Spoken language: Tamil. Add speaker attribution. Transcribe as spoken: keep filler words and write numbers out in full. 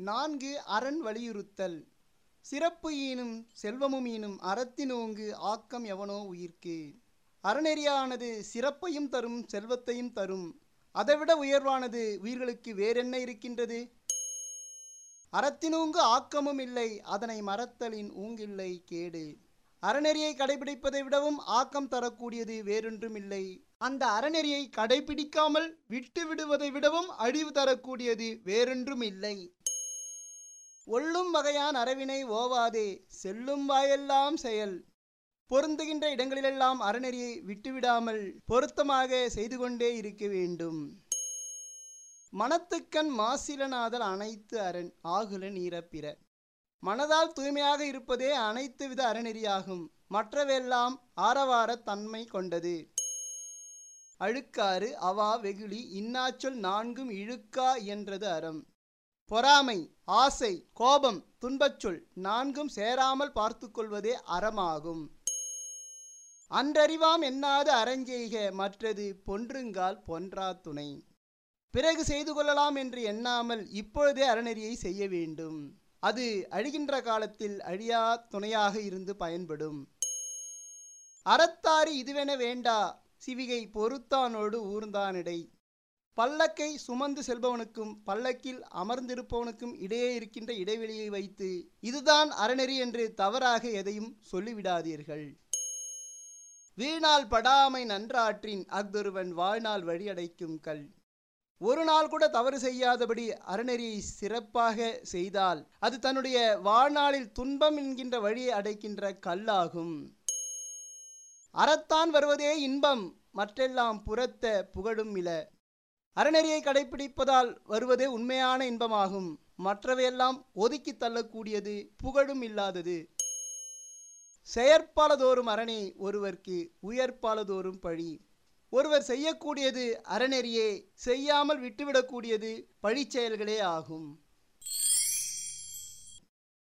Speaker 1: நான்கு அரண் வலியுறுத்தல். சிறப்பு ஈனும் செல்வமும் ஈனும் அறத்தினோங்கு ஆக்கம் எவனோ உயிர்க்கு. அறநெறியானது சிறப்பையும் தரும் செல்வத்தையும் தரும். அதைவிட உயர்வானது உயிர்களுக்கு வேறென்ன இருக்கின்றது? அறத்தினூங்கு ஆக்கமும் இல்லை, அதனை மறத்தலின் ஊங்கில்லை கேடு. அறநெறியை கடைபிடிப்பதை விடவும் ஆக்கம் தரக்கூடியது வேறொன்றும் இல்லை. அந்த அறநெறியை கடைபிடிக்காமல் விட்டு விடுவதை விடவும் அழிவு தரக்கூடியது வேறொன்றும் இல்லை. ஒல்லும் வகையான் அறவினை ஓவாதே, செல்லும் வாயெல்லாம் செயல். பொருந்துகின்ற இடங்களிலெல்லாம் அறநெறியை விட்டுவிடாமல் பொருத்தமாக செய்து கொண்டே இருக்க வேண்டும். மனத்துக்கண் மாசிலனாதல் அனைத்து அரண் ஆகுல நீரப்பிற. மனதால் தூய்மையாக இருப்பதே அனைத்து வித அறநெறியாகும். மற்றவெல்லாம் ஆரவார தன்மை கொண்டது. அழுக்காறு அவா வெகுளி இன்னாச்சொல் நான்கும் இழுக்கா என்றது அறம். பொறாமை, ஆசை, கோபம், துன்பச்சொல் நான்கும் சேராமல் பார்த்து கொள்வதே அறமாகும். அன்றறிவாம் எண்ணாத அறஞ்செய்க, மற்றது பொன்றுங்கால் பொன்றா துணை. பிறகு செய்து கொள்ளலாம் என்று எண்ணாமல் இப்பொழுதே அறநெறியை செய்ய வேண்டும். அது அழிகின்ற காலத்தில் அழியா துணையாக இருந்து பயன்படும். அறத்தாறு இதுவென வேண்டா, சிவிகை பொறுத்தானோடு ஊர்ந்தானிடை. பல்லக்கை சுமந்து செல்பவனுக்கும் பல்லக்கில் அமர்ந்திருப்பவனுக்கும் இடையே இருக்கின்ற இடைவெளியை வைத்து இதுதான் அறநெறி என்று தவறாக எதையும் சொல்லிவிடாதீர்கள். வீணால் படாமை நன்றாற்றின் அஃதொருவன் வாழ்நாள் வழியடைக்கும் கல். ஒரு நாள் கூட தவறு செய்யாதபடி அறநெறியை சிறப்பாக செய்தால் அது தன்னுடைய வாழ்நாளில் துன்பம் என்கின்ற வழியை அடைக்கின்ற கல்லாகும். அறத்தான் வருவதே இன்பம், மற்றெல்லாம் புறத்த புகழும் இல. அறநெறியை கடைபிடிப்பதால் வருவதே உண்மையான இன்பமாகும். மற்றவையெல்லாம் ஒதுக்கி தள்ளக்கூடியது, புகழும் இல்லாதது. செயற்பாலதோறும் அரணே ஒருவர்க்கு, உயர்பாலதோறும் பழி. ஒருவர் செய்யக்கூடியது அறநெறியே, செய்யாமல் விட்டுவிடக்கூடியது பழிச்செயல்களே ஆகும்.